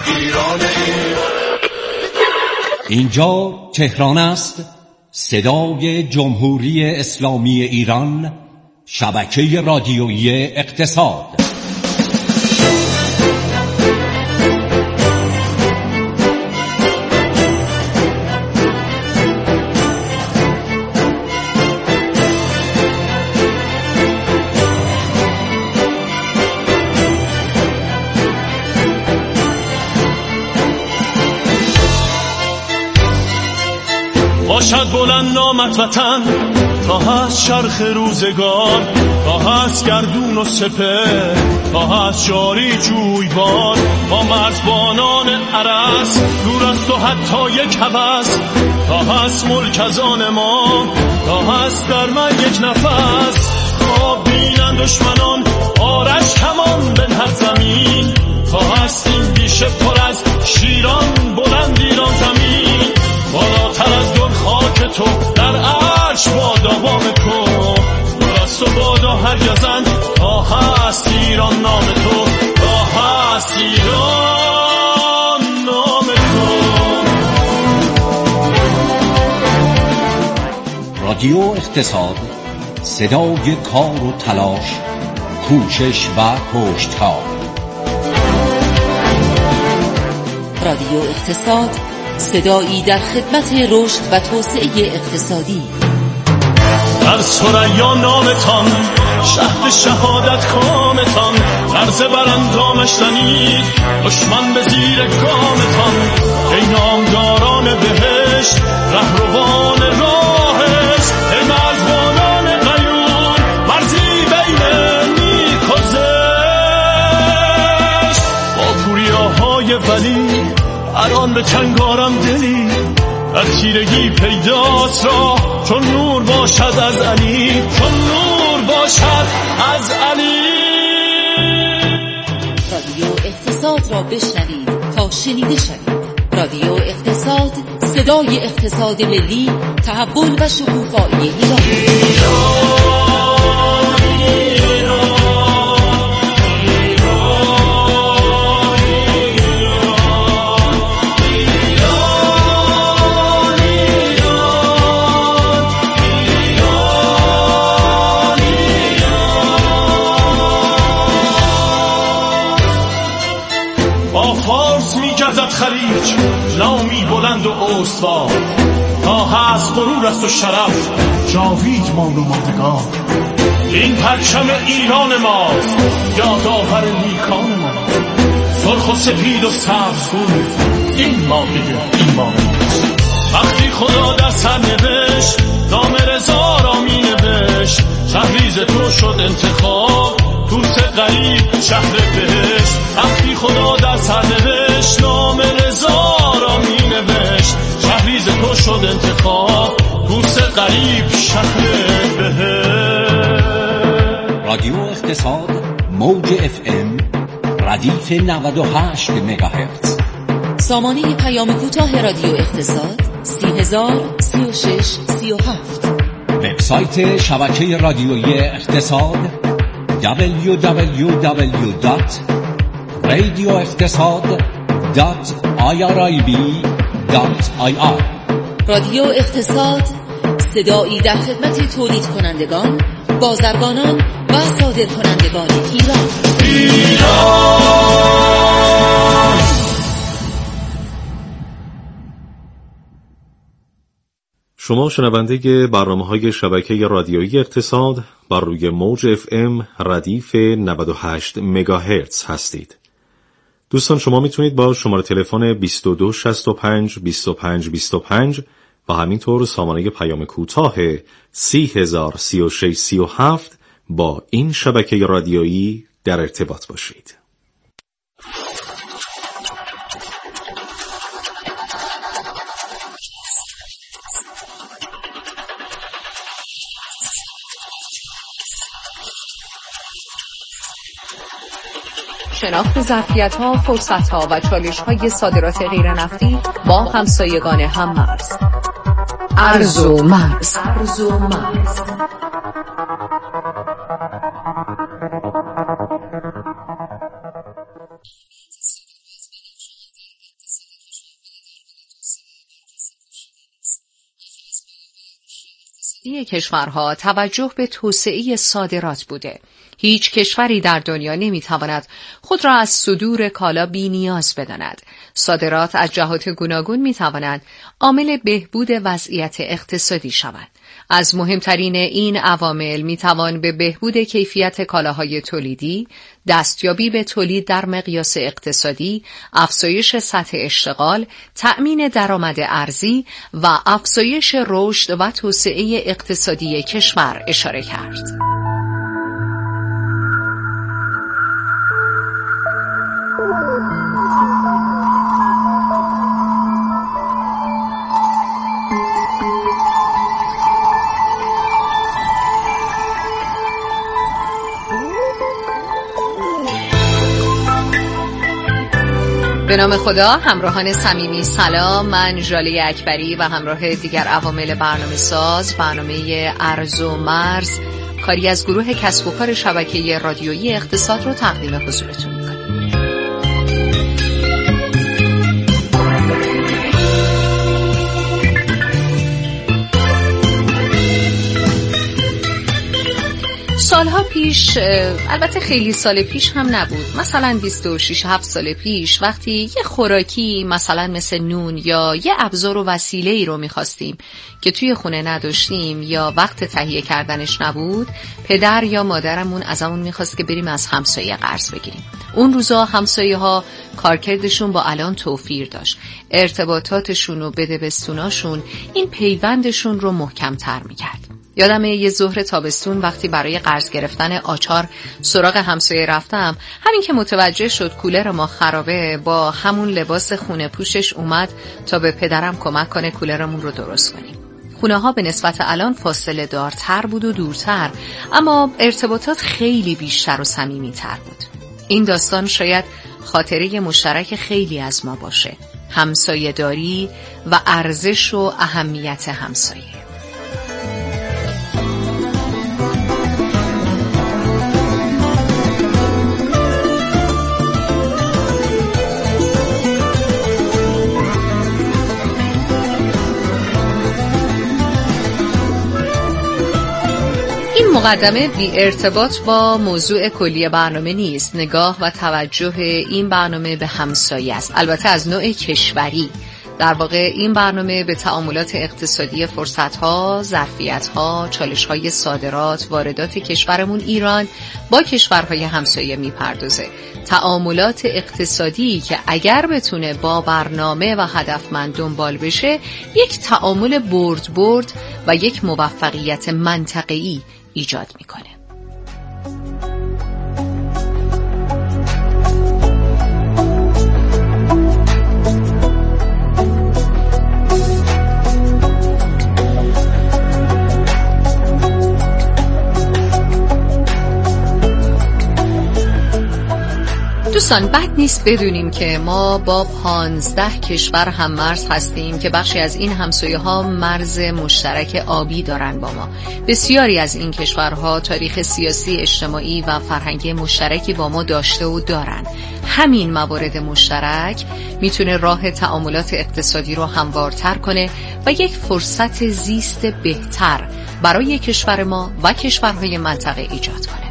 اینجا تهران است، صدای جمهوری اسلامی ایران، شبکه رادیویی اقتصاد. باشد بلند نامت وطن تا هست چرخ روزگار، تا هست گردون و سپه، تا هست جاری جویبار. با مرزبانان عرس دور است و حتی یک هوس، تا هست ملک از آن ما، تا هست در من یک نفس. خواب بینند دشمنان آرش کمان بنهد زمین، تا هست این بیشه پر از شیران بلند ایران زمین. بالاتر از دل خاک تو در عرش بادا وام کن، دست و بادا هر گزن تا هست ایران نام تو، تا هست ایران نام تو. رادیو اقتصاد، صدای کار و تلاش، کوشش و پشتکار. رادیو اقتصاد، صدایی در خدمت رشد و توسعه اقتصادی. در ثریا نامتان شهد شهادت کامتان، عرض براندامش زنید دشمن به زیر گامتان. ای نامداران بهشت رهروان راهش، ای مرزبانان غیور مرزی بین نیک و زشت. با پوریاهای ولی الان به چنگارم دلی، در تیرگی پیداست را چون نور باشد از علی، چون نور باشد از علی. رادیو اقتصاد را بشنوید تا شنیده شوید. رادیو اقتصاد، صدای اقتصاد ملی، تحول و شکوفایی ایران. خلیج نامی بلند و استوار، تا هست غرور است و شرف جاوید مان و ماندگار. این پرچم ایران ماست، یادآور نیکان ما، سرخ و سپید و سبزگون این مایه این ماست. وقتی خدا در سر نوشت نام رضا را می نوشت، شهریز تو شد انتخاب توس غریب شهر بهشت. وقتی خدا در سر نوشت نام رضا را می نوشت، شهریز تو شد انتخاب توس غریب شهر بهشت. رادیو اقتصاد، موج FM، ردیف 98 مگاهرتز. سامانه پیام کوتاه رادیو اقتصاد 3003637. وبسایت شبکه رادیویی اقتصاد www.radioeqtasad.irib.ir. رادیو اقتصاد، صدایی در خدمت تولید کنندگان، بازرگانان و صادرکنندگان ایران. شما شنونده برنامه‌های شبکه رادیویی اقتصاد بر روی موج FM ردیف 98 مگاهرتز هستید. دوستان، شما میتونید با شماره تلفن 2265 25 25 و همینطور سامانه پیام کوتاه 3003637 با این شبکه رادیویی در ارتباط باشید. شناخت ظرفیت‌ها، فرصت‌ها و چالش‌های صادرات غیرنفتی با همسایگان هم‌مرز. ارز و مرز. اصلی کشورها توجه به توسعه صادرات بوده. هیچ کشوری در دنیا نمیتواند خود را از صدور کالا بی نیاز بداند. صادرات از جهات گوناگون میتواند عامل بهبود وضعیت اقتصادی شود. از مهمترین این عوامل میتوان به بهبود کیفیت کالاهای تولیدی، دستیابی به تولید در مقیاس اقتصادی، افزایش سطح اشتغال، تأمین درآمد ارزی و افزایش رشد و توسعه اقتصادی کشور اشاره کرد. به نام خدا، همراهان صمیمی سلام. من ژاله اکبری و همراه دیگر عوامل برنامه ساز برنامه ارز و مرز، کاری از گروه کسب و کار شبکه رادیویی اقتصاد رو تقدیم حضورتون می‌کنیم. سالها پیش، البته خیلی سال پیش هم نبود، مثلا 26-7 سال پیش، وقتی یه خوراکی مثلا مثل نون یا یه ابزار و وسیله‌ای رو می‌خواستیم که توی خونه نداشتیم یا وقت تهیه کردنش نبود، پدر یا مادرمون ازمون می‌خواست که بریم از همسایه قرض بگیریم. اون روزا همسایه‌ها کارکردشون با الان توفیر داشت. ارتباطاتشون و بدبستوناشون این پیوندشون رو محکم‌تر می‌کرد. یادمه یه ظهر تابستون وقتی برای قرض گرفتن آچار سراغ همسایه رفتم، همین که متوجه شد کولر ما خرابه، با همون لباس خونه پوشش اومد تا به پدرم کمک کنه کولرمون رو درست کنیم. خونه ها به نسبت الان فاصله دارتر بود و دورتر، اما ارتباطات خیلی بیشتر و صمیمی‌تر بود. این داستان شاید خاطره مشترک خیلی از ما باشه، همسایه داری و ارزش و اهمیت همسایه. مقدمه بی ارتباط با موضوع کلی برنامه نیست. نگاه و توجه این برنامه به همسایه است، البته از نوع کشوری. در واقع این برنامه به تعاملات اقتصادی، فرصت‌ها، ظرفیت‌ها، چالش‌های صادرات، واردات کشورمون ایران با کشورهای همسایه میپردازه. تعاملات اقتصادی که اگر بتونه با برنامه و هدفمند دنبال بشه، یک تعامل برد و یک موفقیت منطقه‌ای ایجاد میکنه. دوستان، بد نیست بدونیم که ما با 15 کشور هم مرز هستیم که بخشی از این همسایه ها مرز مشترک آبی دارن با ما. بسیاری از این کشورها تاریخ سیاسی، اجتماعی و فرهنگی مشترکی با ما داشته و دارن. همین موارد مشترک میتونه راه تعاملات اقتصادی رو هموارتر کنه و یک فرصت زیست بهتر برای کشور ما و کشورهای منطقه ایجاد کنه.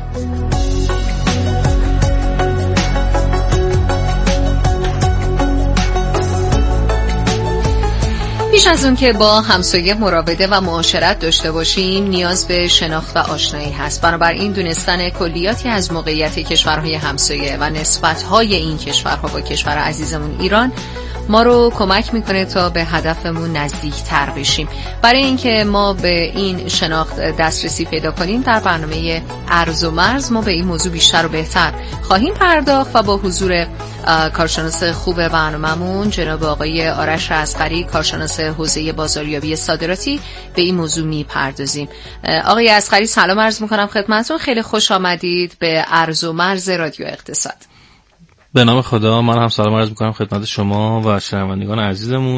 پیش از اون که با همسایه مراوده و معاشرت داشته باشیم، نیاز به شناخت و آشنایی هست. بنابراین دونستن کلیاتی از موقعیت کشورهای همسایه و نسبت‌های این کشورها با کشور عزیزمون ایران ما رو کمک میکنه تا به هدفمون نزدیکتر بشیم. برای اینکه ما به این شناخت دسترسی پیدا کنیم، در برنامه ارز و مرز ما به این موضوع بیشتر و بهتر خواهیم پرداخت و با حضور کارشناس خوب برنامه‌مون جناب آقای آرش اصغری، کارشناس حوزه بازاریابی صادراتی، به این موضوع میپردازیم. آقای اصغری، سلام عرض میکنم خدمتتون. خیلی خوش آمدید به ارز و مرز رادیو اقتصاد. به نام خدا، من هم سلام عرض میکنم خدمت شما و شنوندگان عزیزمون.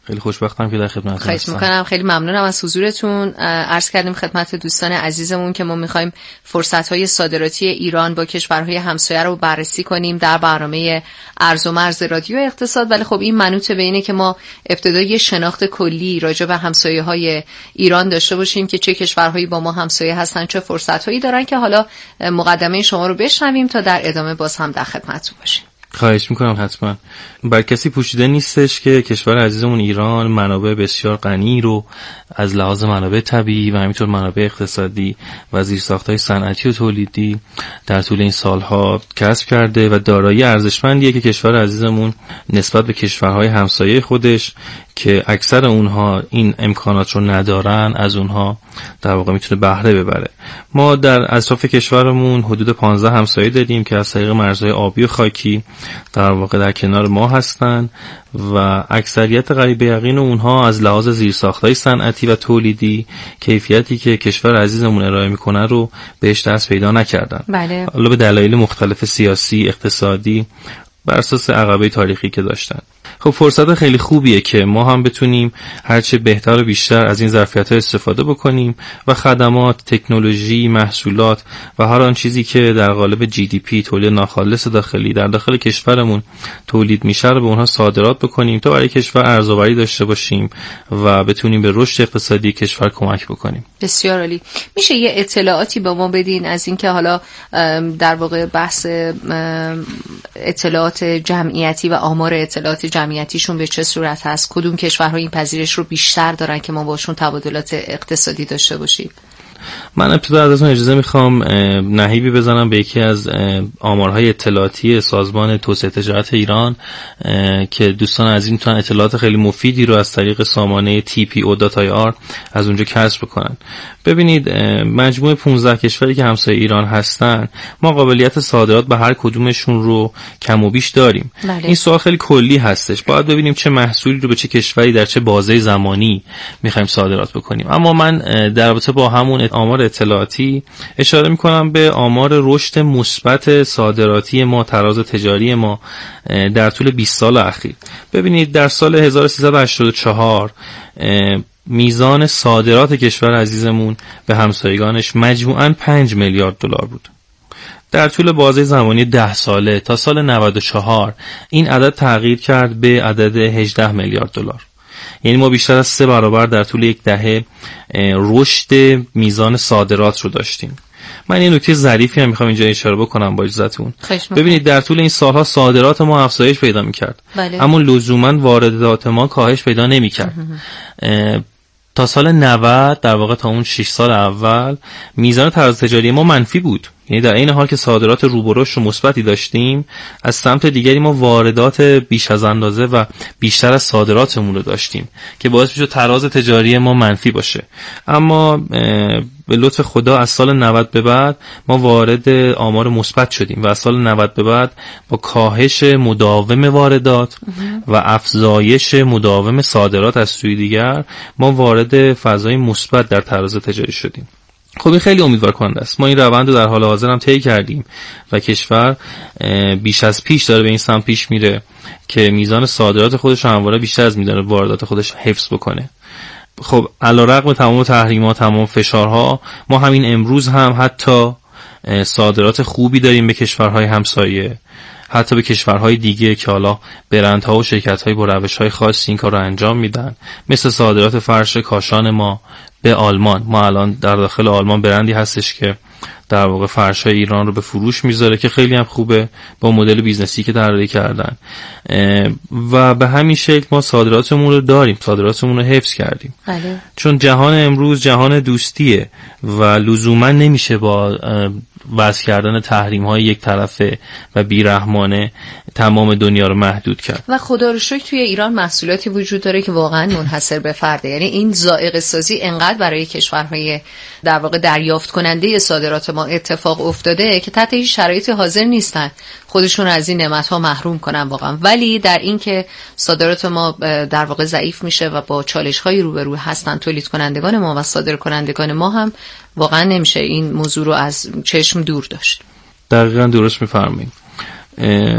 خیلی خوشبختم که در خدمتتون هستم. خواهش میکنم. خیلی ممنونم از حضورتون. عرض کردیم خدمت دوستان عزیزمون که ما میخوایم فرصت‌های صادراتی ایران با کشورهای همسایه رو بررسی کنیم در برنامه ارز و مرز رادیو اقتصاد، ولی خب این منوط به اینه که ما ابتدای شناخت کلی راجع به همسایه‌های ایران داشته باشیم که چه کشورهایی با ما همسایه هستن، چه فرصت‌هایی دارن، که حالا مقدمه شما رو بشنویم تا در ادامه باز هم در خدمتتون باشیم. خواهش میکنم. حتما بر کسی پوشیده نیستش که کشور عزیزمون ایران منابع بسیار غنی رو از لحاظ منابع طبیعی و همینطور منابع اقتصادی و زیرساخت‌های صنعتی و تولیدی در طول این سالها کسب کرده و دارایی ارزشمندیه که کشور عزیزمون نسبت به کشورهای همسایه خودش که اکثر اونها این امکانات رو ندارن از اونها در واقع میتونه بهره ببره. ما در اطراف کشورمون حدود 15 همسایه داریم که از طریق مرزهای آبی و خاکی در واقع در کنار ما هستن و اکثریت قریب یقین اونها از لحاظ زیرساخت‌های صنعتی و تولیدی کیفیتی که کشور عزیزمون ارائه میکنه رو بهش دست پیدا نکردن. بله. حالا به دلایل مختلف سیاسی، اقتصادی، بر اساس عقبه تاریخی که داشتن. خب فرصت خیلی خوبیه که ما هم بتونیم هرچه بهتر و بیشتر از این ظرفیت‌ها استفاده بکنیم و خدمات، تکنولوژی، محصولات و هر آن چیزی که در قالب GDP تولید ناخالص داخلی در داخل کشورمون تولید میشه رو به اونها صادرات بکنیم تا برای کشور ارزآوری داشته باشیم و بتونیم به رشد اقتصادی کشور کمک بکنیم. بسیار عالی. میشه یه اطلاعاتی به ما بدین از اینکه حالا در واقع بحث اطلاعات جمعیتی و آمار اطلاعات جمعیتیشون به چه صورت هست؟ کدوم کشورها این پذیرش رو بیشتر دارن که ما باشون تبادلات اقتصادی داشته باشیم؟ من ابتدا ازتون اجازه میخوام نهیبی بزنم به یکی از آمارهای اطلاعاتی سازمان توسعه تجارت ایران که دوستان عزیز میتونن اطلاعات خیلی مفیدی رو از طریق سامانه TPO.ir از اونجا کسب بکنن. ببینید مجموع 15 کشوری که همسایه ایران هستن ما قابلیت صادرات به هر کدومشون رو کم و بیش داریم. بله. این سوال خیلی کلی هستش، باید ببینیم چه محصولی رو به چه کشوری در چه بازه زمانی میخوایم صادرات بکنیم. اما من در رابطه با همون آمار اطلاعاتی اشاره میکنم به آمار رشد مثبت صادراتی ما، تراز تجاری ما در طول 20 سال اخیر. ببینید در سال 1384 میزان صادرات کشور عزیزمون به همسایگانش مجموعاً 5 میلیارد دلار بود. در طول بازه زمانی 10 ساله تا سال 94 این عدد تغییر کرد به عدد 18 میلیارد دلار. یعنی ما بیشتر از 3 برابر در طول یک دهه رشد میزان صادرات رو داشتیم. من یه نکته ظریفی هم میخوام اینجا اشاره بکنم با اجازهتون. ببینید در طول این سالها صادرات ما افزایش پیدا میکرد، اما لزوما واردات ما کاهش پیدا نمیکرد. تا سال 90 در واقع تا اون 6 سال اول میزان تراز تجاری ما منفی بود. یعنی در این حال که صادرات رو به رشد مثبتی داشتیم، از سمت دیگری ما واردات بیش از اندازه و بیشتر از صادراتمون رو داشتیم که باعث میشد تراز تجاری ما منفی باشه. اما به لطف خدا از سال 90 به بعد ما وارد آمار مثبت شدیم و از سال 90 به بعد با کاهش مداوم واردات و افزایش مداوم صادرات از سوی دیگر ما وارد فضای مثبت در تراز تجاری شدیم. خب این خیلی امیدوار کننده است. ما این روند رو در حال حاضر هم طی کردیم و کشور بیش از پیش داره به این سمت پیش میره که میزان صادرات خودش همواره بیشتر از میزان واردات خودش حفظ بکنه. خب علیرغم تمام تحریم‌ها، تمام فشارها، ما همین امروز هم حتی صادرات خوبی داریم به کشورهای همسایه، حتی به کشورهای دیگه که حالا برندها و شرکت‌های با روش‌های خاصی این کار رو انجام میدن، مثل صادرات فرش کاشان ما به آلمان. ما الان در داخل آلمان برندی هستش که در واقع فرش‌های ایران رو به فروش میذاره که خیلی هم خوبه با مدل بیزنسی که طراحی کردن و به همین شکل ما صادراتمون رو داریم، صادراتمون رو حفظ کردیم. بله. چون جهان امروز جهان دوستیه و لزوما نمیشه با وضع کردن تحریم‌های یک طرفه و بیرحمانه تمام دنیا رو محدود کرد. و خدا رو شکر توی ایران محصولاتی وجود داره که واقعا منحصر به فرده. یعنی این ذائقه سازی انقدر برای کشورهای در واقع دریافت کننده صادرات ما اتفاق افتاده که تحت هیچ شرایطی حاضر نیستن خودشون از این نعمت‌ها محروم کنن واقعا. ولی در این که صادرات ما در واقع ضعیف میشه و با چالش‌های روبرو هستن تولید کنندگان ما و صادر کنندگان ما، هم واقعا نمیشه این موضوع رو از چشم دور داشت. دقیقاً درست می‌فرمایید.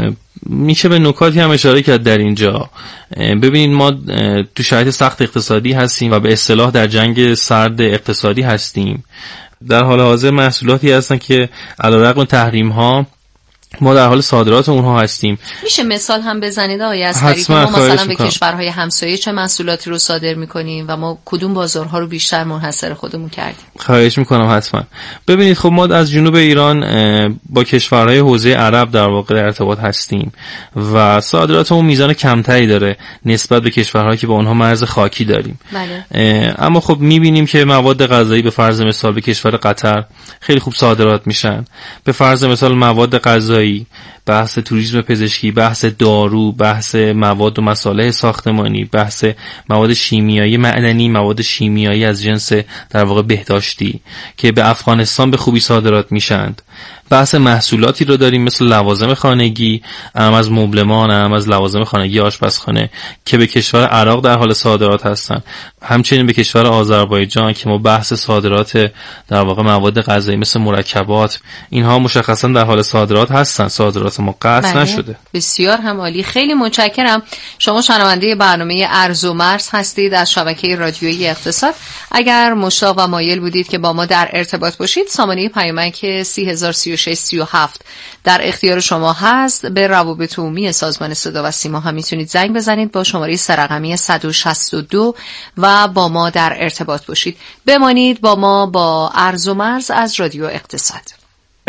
میشه به نکاتی هم اشاره کرد در اینجا. ببینید ما تو شرایط سخت اقتصادی هستیم و به اصطلاح در جنگ سرد اقتصادی هستیم. در حال حاضر محصولاتی هستن که علیرغم تحریم ها ما در حال صادرات اونها هستیم. میشه مثال هم بزنید آقای اصغری که ما مثلا به کشورهای همسایه چه محصولاتی رو صادر میکنیم و ما کدوم بازارها رو بیشتر منحصر خودمون کردیم؟ خواهش میکنم حتما. ببینید خب ما از جنوب ایران با کشورهای حوزه عرب در واقع در ارتباط هستیم و صادراتمون میزان کمتری داره نسبت به کشورهایی که با اونها مرز خاکی داریم. بله. اما خب میبینیم که مواد غذایی به فرض مثال به کشور قطر خیلی خوب صادرات میشن. به فرض مثال مواد غذایی، بحث توریسم پزشکی، بحث دارو، بحث مواد و مصالح ساختمانی، بحث مواد شیمیایی معدنی، مواد شیمیایی از جنس در واقع بهداشتی که به افغانستان به خوبی صادرات میشند. بحث محصولاتی رو داریم مثل لوازم خانگی، هم از مبلمان، هم از لوازم خانگی آشپزخانه که به کشور عراق در حال صادرات هستن. همچنین به کشور آذربایجان که ما بحث صادرات در واقع مواد غذایی مثل مرکبات، اینها مشخصا در حال صادرات هستن. صادرات ما قطع نشده. بسیار هم عالی. خیلی متشکرم. شما شنونده برنامه ارز و مرز هستید از شبکه رادیویی اقتصاد. اگر مشتاق و مایل بودید که با ما در ارتباط باشید، سامانه پیامک 303637 در اختیار شما هست. به روابط عمومی سازمان صدا و سیما هم میتونید زنگ بزنید با شماره سه‌رقمی 162 و با ما در ارتباط باشید. بمانید با ما با ارز و مرز از رادیو اقتصاد.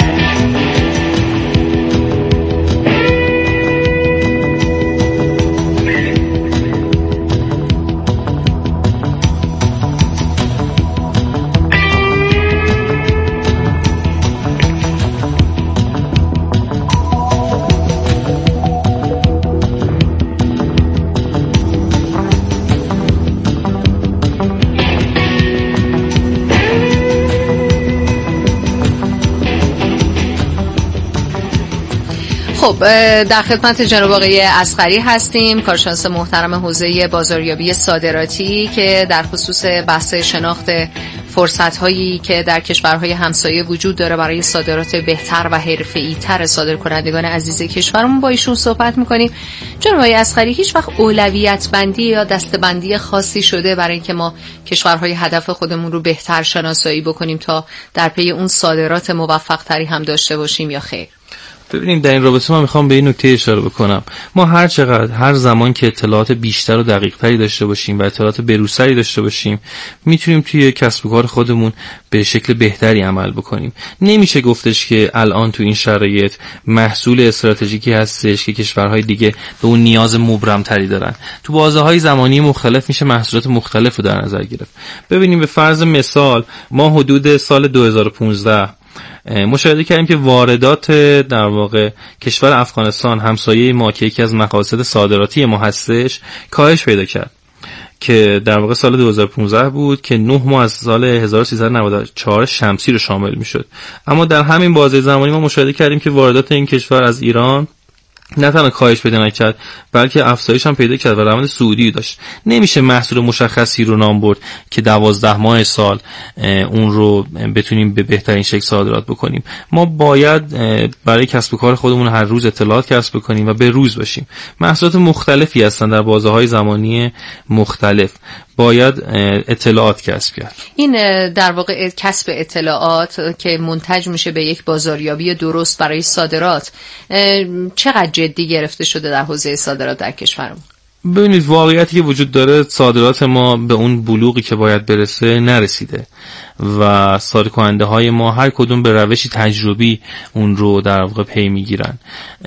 خب در خدمت جناب آقای اصغری هستیم، کارشناس محترم حوزه بازاریابی صادراتی که در خصوص بحث شناخت فرصت‌هایی که در کشورهای همسایه وجود داره برای صادرات بهتر و حرفه‌ای‌تر صادرکنندگان عزیز کشورمون با ایشون صحبت می‌کنیم. جناب آقای اصغری، هیچ وقت اولویت بندی یا دسته‌بندی خاصی شده برای اینکه ما کشورهای هدف خودمون رو بهتر شناسایی بکنیم تا در پی اون صادرات موفق‌تری هم داشته باشیم یا خیر؟ ببینید در این رابطه من میخوام به این نکته اشاره بکنم. ما هر زمان که اطلاعات بیشتر و دقیق‌تری داشته باشیم و اطلاعات بروزتری داشته باشیم، میتونیم توی کسب و کار خودمون به شکل بهتری عمل بکنیم. نمیشه گفتش که الان تو این شرایط محصول استراتژیکی هستش که کشورهای دیگه به اون نیاز مبرم‌تری دارن. تو بازه‌های زمانی مختلف میشه محصولات مختلف رو در نظر گرفت. ببینیم به فرض مثال ما حدود سال 2015 مشاهده کردیم که واردات در واقع کشور افغانستان همسایه ما که یکی از مقاصد صادراتی ما هستش کاهش پیدا کرد که در واقع سال 2015 بود که 9 ماه از سال 1394 شمسی رو شامل میشد. اما در همین بازه زمانی ما مشاهده کردیم که واردات این کشور از ایران نه تنها کاهش پیدا نکرد بلکه افزایش هم پیدا کرد و روند صعودی داشت. نمیشه محصول مشخصی رو نام برد که 12 ماه سال اون رو بتونیم به بهترین شکل صادرات بکنیم. ما باید برای کسب و کار خودمون هر روز اطلاعات کسب بکنیم و به روز باشیم. محصولات مختلفی هستن در بازه‌های زمانی مختلف، باید اطلاعات کسب کرد. این در واقع کسب اطلاعات که منتج میشه به یک بازاریابی درست برای صادرات چقدر جدی گرفته شده در حوزه صادرات در کشورمون؟ ببینید واقعیتی که وجود داره صادرات ما به اون بلوغی که باید برسه نرسیده و صادرکننده های ما هر کدوم به روشی تجربی اون رو در واقع پی میگیرن.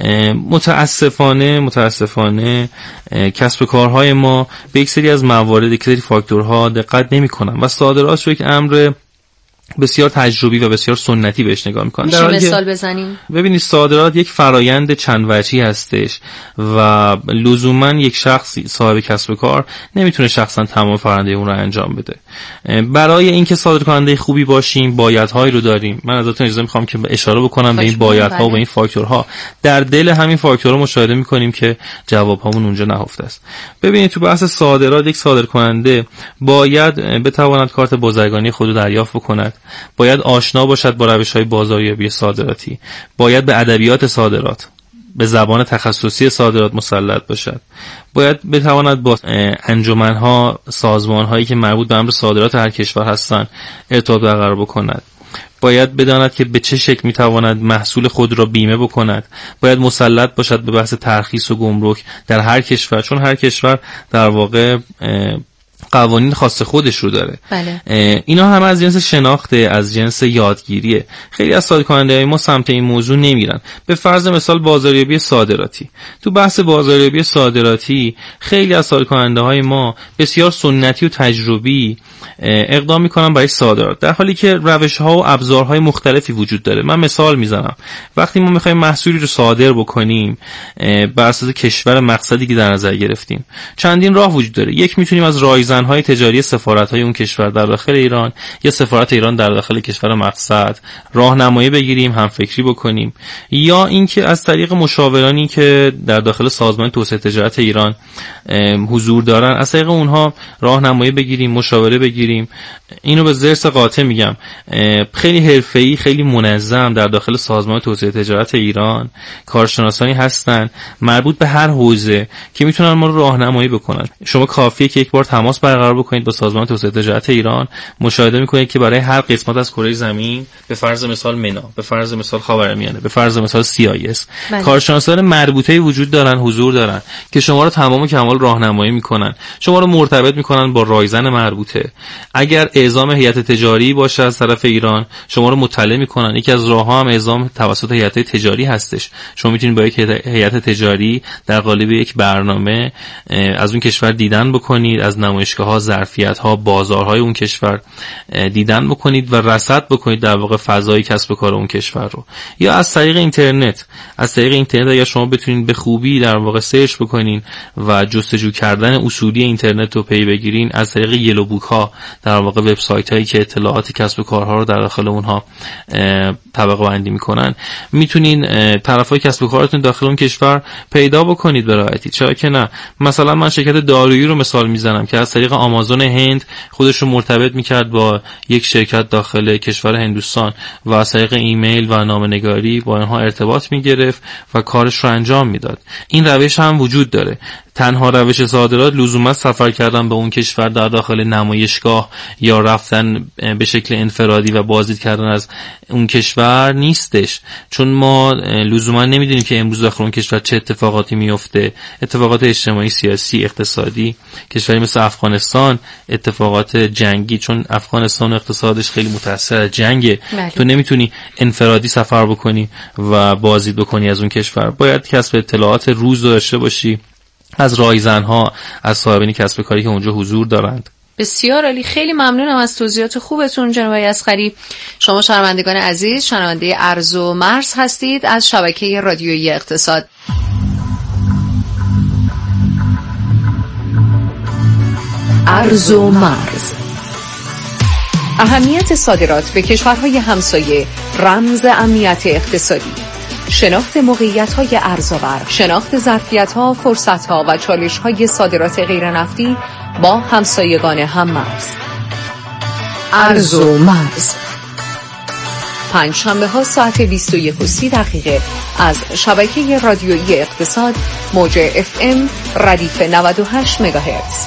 متاسفانه کسب کارهای ما به یک سری از موارد، یک سری فاکتورها دقت نمیکنن و صادرات رو یک امر بسیار تجربی و بسیار سنتی بهش نگاه میکنن. میشه مثال بزنیم؟ ببینید صادرات یک فرایند چند وجهی هستش و لزوما یک شخص صاحب کسب و کار نمیتونه شخصا تمام فرآیند اون رو انجام بده. برای اینکه صادرکننده خوبی باشیم بایدهایی رو داریم. من ازتون اجازه میخوام که اشاره بکنم به این بایدها و به این فاکتورها. در دل همین فاکتورها مشاهده میکنیم که جوابهامون اونجا نهفته است. ببینید تو بحث صادرات یک صادرکننده باید بتواند کارت بازرگانی خود رو دریافت بکند، باید آشنا باشد با روش‌های بازاریابی صادراتی، باید به ادبیات صادرات به زبان تخصصی صادرات مسلط باشد. باید بتواند با انجمن‌ها، سازمان‌هایی که مربوط به امر صادرات هر کشور هستند ارتباط برقرار بکند. باید بداند که به چه شکل میتواند محصول خود را بیمه بکند. باید مسلط باشد به بحث ترخیص و گمرک در هر کشور، چون هر کشور در واقع قوانین خاص خودش رو داره. بله. اینا هم از جنس شناخته، از جنس یادگیریه. خیلی از صادرکننده‌های ما سمت این موضوع نمیرن. به فرض مثال بازاریابی صادراتی. تو بحث بازاریابی صادراتی خیلی از صادرکننده‌های ما بسیار سنتی و تجربی اقدام میکنن برای صادرات، در حالی که روش‌ها و ابزارهای مختلفی وجود داره. من مثال میزنم. وقتی ما میخوایم محصولی رو صادر بکنیم بر اساس کشور مقصدی که در نظر گرفتیم، چندین راه وجود داره. یک، میتونیم از رایزن‌های تجاری سفارت‌های اون کشور در داخل ایران یا سفارت ایران در داخل کشور مقصد راهنمایی بگیریم، هم فکری بکنیم، یا اینکه از طریق مشاورانی که در داخل سازمان توسعه تجارت ایران حضور دارن، از طریق اونها راهنمایی بگیریم، مشاوره بگیریم. اینو به ضرس قاطع میگم، خیلی حرفه‌ای، خیلی منظم در داخل سازمان توسعه تجارت ایران کارشناسانی هستن مربوط به هر حوزه که میتونن ما رو راهنمایی بکنن. شما کافیه که یک بار تماس برقرار بکنید با سازمان توسعه تجارت ایران، مشاهده میکنید که برای هر قسمت از کره زمین، به فرض مثال منا، به فرض مثال خاورمیانه، به فرض مثال CIS، کارشناسان مربوطه وجود دارن، حضور دارن که شما رو تمام و کمال راهنمایی میکنن، شما رو مرتبط میکنن با رایزن مربوطه. اگر اعزام هیئت تجاری باشه از طرف ایران، شما رو مطلع میکنن. یکی از راه‌ها هم اعزام توسط هیئت تجاری هستش. شما میتونید با یک هیئت تجاری در قالب یک برنامه از اون کشور دیدن بکنید، از نمایشگاه‌ها، ظرفیت‌ها، بازارهای اون کشور دیدن بکنید و رصد بکنید در واقع فضای کسب و کار اون کشور رو. یا از طریق اینترنت، اگر شما بتونید به خوبی در واقع سرچ بکنین و جستجو کردن اصولی اینترنت رو پی بگیرین، از طریق یلو بوک ها، در واقع وبسایت هایی که اطلاعات کسب و کارها رو در داخل اونها طبقه بندی میکنن، میتونین طرفای کسب و کارتون داخل اون کشور پیدا بکنید به راحتی. چرا که نه؟ مثلا من شرکت دارویی رو مثال میزنم که از طریق آمازون هند خودش رو مرتبط میکرد با یک شرکت داخل کشور هندوستان و از طریق ایمیل و نامه‌نگاری با اینها ارتباط میگرفت و کارش رو انجام میداد. این روش هم وجود داره. تنها روش صادرات لزوما سفر کردن به اون کشور در داخل نمایشگاه یا رفتن به شکل انفرادی و بازدید کردن از اون کشور نیستش، چون ما لزوما نمیدونیم که امروز داخل اون کشور چه اتفاقاتی میفته. اتفاقات اجتماعی، سیاسی، اقتصادی، کشوری مثل افغانستان اتفاقات جنگی، چون افغانستان اقتصادش خیلی متاثر از جنگه. تو نمیتونی انفرادی سفر بکنی و بازدید بکنی از اون کشور. باید کسب اطلاعات روز داشته باشی از رایزن‌ها، از صاحبین کسب کاری که اونجا حضور دارند. بسیار عالی. خیلی ممنونم از توضیحات خوبتون جناب آقای اصغری. شما شنوندگان عزیز شنونده ارز و مرز هستید از شبکه رادیویی اقتصاد. ارز و مرز. اهمیت صادرات به کشورهای همسایه رمز امنیت اقتصادی. شناخت موقعیت‌های ارزآور، شناخت ظرفیت‌ها، فرصت‌ها و چالش‌های صادرات غیرنفتی با همسایگان هم‌مرز. ارز و مرز. پنجشنبه‌ها ساعت 21:30 از شبکه رادیویی اقتصاد موج FM ردیف 98 مگاهرتز.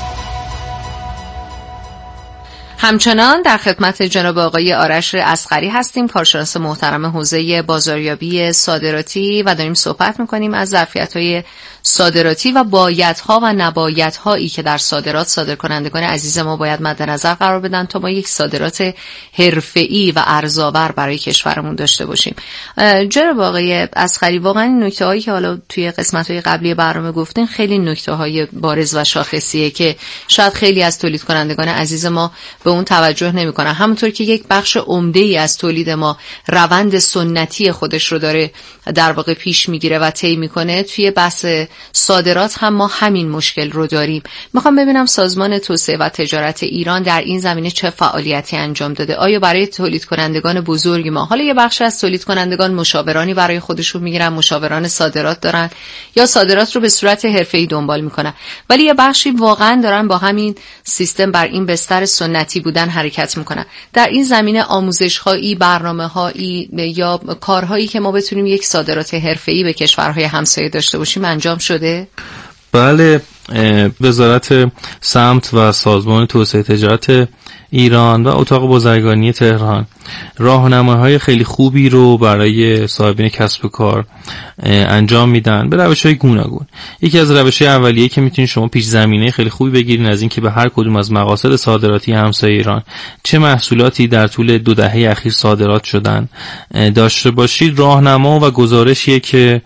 همچنان در خدمت جناب آقای آرش اصغری هستیم، کارشناس محترم حوزه بازاریابی صادراتی، و داریم صحبت می‌کنیم از ظرفیت‌های صادراتی و بایدها و نبایدهایی که در صادرات صادرکنندگان عزیز ما باید مد نظر قرار بدن تا ما یک صادرات حرفه‌ای و ارزآور برای کشورمون داشته باشیم. جناب آقای اصغری، واقعا این نکته‌هایی که حالا توی قسمت‌های قبلی برنامه گفتین خیلی نکته‌های بارز و شاخصیه که شاید خیلی از تولید کنندگان عزیز ما به اون توجه نمی‌کنن. همونطور که یک بخش عمده‌ای از تولید ما روند سنتی خودش رو داره در واقع پیش میگیره و طی میکنه، توی بحث صادرات هم ما همین مشکل رو داریم. میخوام ببینم سازمان توسعه و تجارت ایران در این زمینه چه فعالیتی انجام داده. آیا برای تولید کنندگان بزرگ ما، حالا یه بخش از تولید کنندگان مشاورانی برای خودشون میگیرن، مشاوران صادرات دارن یا صادرات رو به صورت حرفه‌ای دنبال میکنن، ولی یه بخشی واقعا دارن با همین سیستم بر این بستر سنتی بودن حرکت میکنن. در این زمینه آموزش‌هایی، برنامه‌هایی یا کارهایی که ما بتونیم یک صادرات حرفه‌ای به کشورهای همسایه داشته باشیم انجام شده؟ بله، وزارت سمت و سازمان توسعه تجارت ایران و اتاق بازرگانی تهران راهنماهای خیلی خوبی رو برای صاحبین کسب و کار انجام میدن به روش‌های گوناگون. یکی از روش‌های اولیه که میتونید شما پیش زمینه خیلی خوبی بگیرین از این که به هر کدوم از مقاصد صادراتی همسایه ایران چه محصولاتی در طول 2 دهه اخیر صادرات شدن داشته باشید، راهنما و گزارشیه که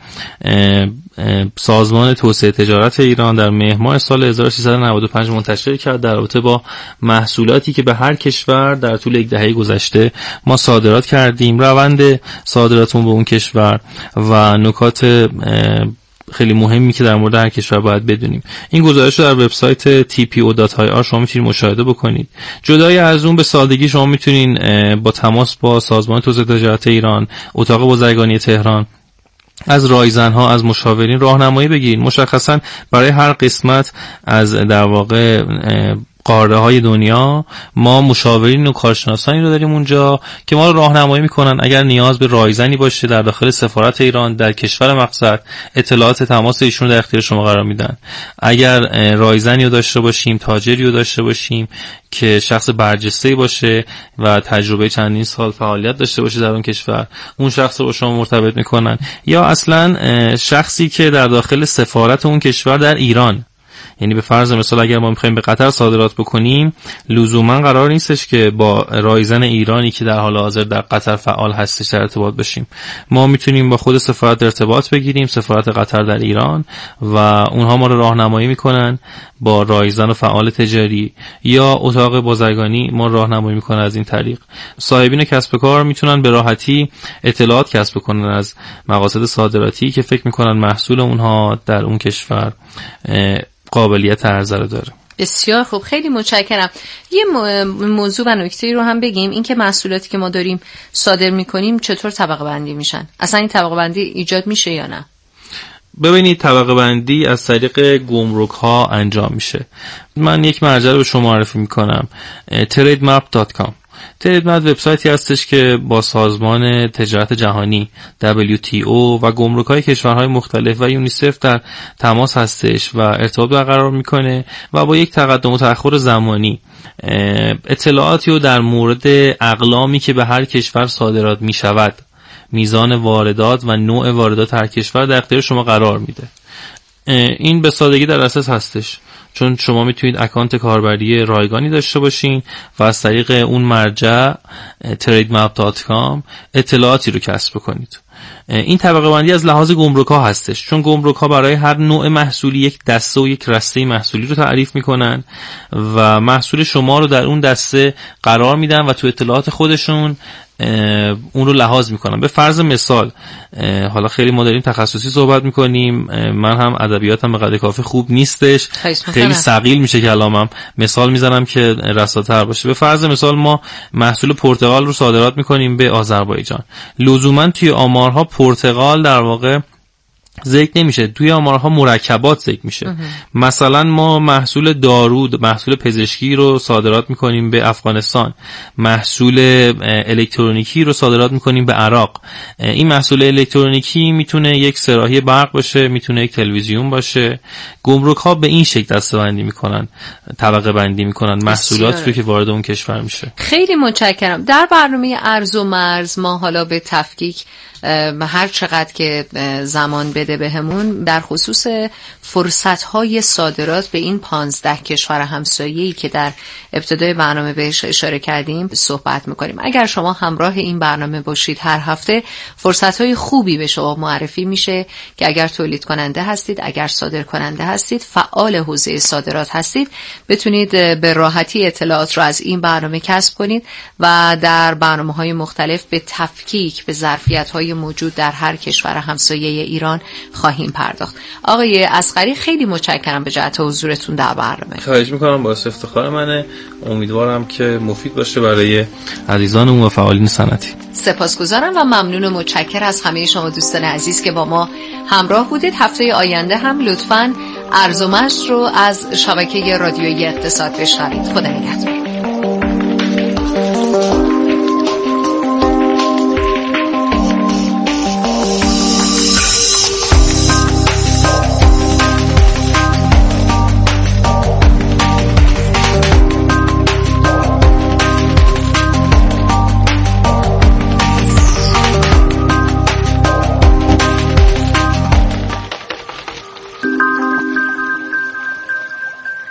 سازمان توسعه تجارت ایران در مهر ماه سال 1395 منتشر کرد در رابطه با محصولاتی که به هر کشور در طول 1 دهه گذشته ما صادرات کردیم، روند صادراتمون به اون کشور و نکات خیلی مهمی که در مورد هر کشور باید بدونیم. این گزارش رو در وبسایت tpo.ir شما میتونید مشاهده بکنید. جدای از اون به سادگی شما میتونید با تماس با سازمان توسعه تجارت ایران، اتاق بازرگانی تهران، از رایزن‌ها، از مشاورین راهنمایی بگیرید. مشخصاً برای هر قسمت از در واقع قاره های دنیا ما مشاورین و کارشناسانی رو داریم اونجا که ما رو راهنمایی میکنن. اگر نیاز به رایزنی باشه در داخل سفارت ایران در کشور مقصد، اطلاعات تماس ایشون در اختیار شما قرار میدن. اگر رایزنی رو داشته باشیم، تاجری رو داشته باشیم که شخص برجسته‌ای باشه و تجربه چندین سال فعالیت داشته باشه در اون کشور، اون شخص رو با شما مرتبط میکنن. یا اصلا شخصی که در داخل سفارت اون کشور در ایران، یعنی به فرض مثال اگر ما میخوایم به قطر صادرات بکنیم، لزوما قرار نیستش که با رایزن ایرانی که در حال حاضر در قطر فعال هستش در ارتباط باشیم. ما میتونیم با خود سفارت ارتباط بگیریم، سفارت قطر در ایران، و اونها ما رو راهنمایی میکنن با رایزن و فعال تجاری، یا اتاق بازرگانی ما راهنمایی میکنه. از این طریق صاحبین کسب و کار میتونن به راحتی اطلاعات کسب کنن از مقاصد صادراتی که فکر میکنن محصول اونها در اون کشور قابلیت عرضه رو داره. بسیار خوب، خیلی متشکرم. یه موضوع و نکته‌ای رو هم بگیم، این که محصولاتی که ما داریم صادر میکنیم چطور طبقه بندی میشن؟ اصلا این طبقه بندی ایجاد میشه یا نه؟ ببینید، طبقه بندی از طریق گمرک ها انجام میشه. من یک مرجع رو به شما معرفی میکنم، trademap.com. تریدمپ وبسایتی هستش که با سازمان تجارت جهانی WTO و گمرک‌های کشورهای مختلف و یونیسف در تماس هستش و ارتباط برقرار میکنه و با یک تقدم و تأخر زمانی اطلاعاتی رو در مورد اقلامی که به هر کشور صادرات میشود، میزان واردات و نوع واردات هر کشور در اختیار شما قرار میده. این به سادگی در اساس هستش، چون شما میتونید اکانت کاربری رایگانی داشته باشین و از طریق اون مرجع trademap.com اطلاعاتی رو کسب بکنید. این طبقه بندی از لحاظ گمرک‌ها هستش، چون گمرک‌ها برای هر نوع محصولی یک دسته و یک رسته محصولی رو تعریف میکنن و محصول شما رو در اون دسته قرار میدن و تو اطلاعات خودشون اون رو لحاظ میکنم. به فرض مثال، حالا خیلی ما داریم تخصصی صحبت میکنیم، من هم ادبیاتم به قدر کافی خوب نیستش، خیلی ثقیل میشه کلامم، مثال میزنم که رساتر باشه. به فرض مثال ما محصول پرتقال رو صادرات میکنیم به آذربایجان. لزوما توی آمارها پرتقال در واقع ذکر نمیشه، توی آمارها مرکبات ذکر میشه. مثلا ما محصول دارو، محصول پزشکی رو صادرات میکنیم به افغانستان، محصول الکترونیکی رو صادرات میکنیم به عراق. این محصول الکترونیکی میتونه یک سراحی برق باشه، میتونه یک تلویزیون باشه. گمرک ها به این شکل دسته‌بندی میکنن، طبقه بندی میکنن محصولات رو که وارد اون کشور میشه. خیلی متشکرم. در برنامه ارز و مرز ما حالا به تفکیک هر چقدر که زمان بده بهمون در خصوص فرصت‌های صادرات به این 15 کشور همسایه‌ای که در ابتدای برنامه بهش اشاره کردیم صحبت می‌کنیم. اگر شما همراه این برنامه باشید هر هفته فرصت‌های خوبی به شما معرفی میشه که اگر تولید کننده هستید، اگر صادر کننده هستید، فعال حوزه صادرات هستید، بتونید به راحتی اطلاعات رو از این برنامه کسب کنید و در برنامه‌های مختلف به تفکیک، به ظرفیت‌های موجود در هر کشور همسایه ایران خواهیم پرداخت. آقای اصغری خیلی متشکرم به جهت حضورتون در برنامه. خواهش میکنم، باعث افتخار منه. امیدوارم که مفید باشه برای عزیزانمون و فعالین صنعتی. سپاسگزارم و ممنون و متشکر از همه شما دوستان عزیز که با ما همراه بودید. هفته آینده هم لطفاً ارز و مشت رو از شبکه رادیویی اقتصاد بشنوید. خدا نگهدار.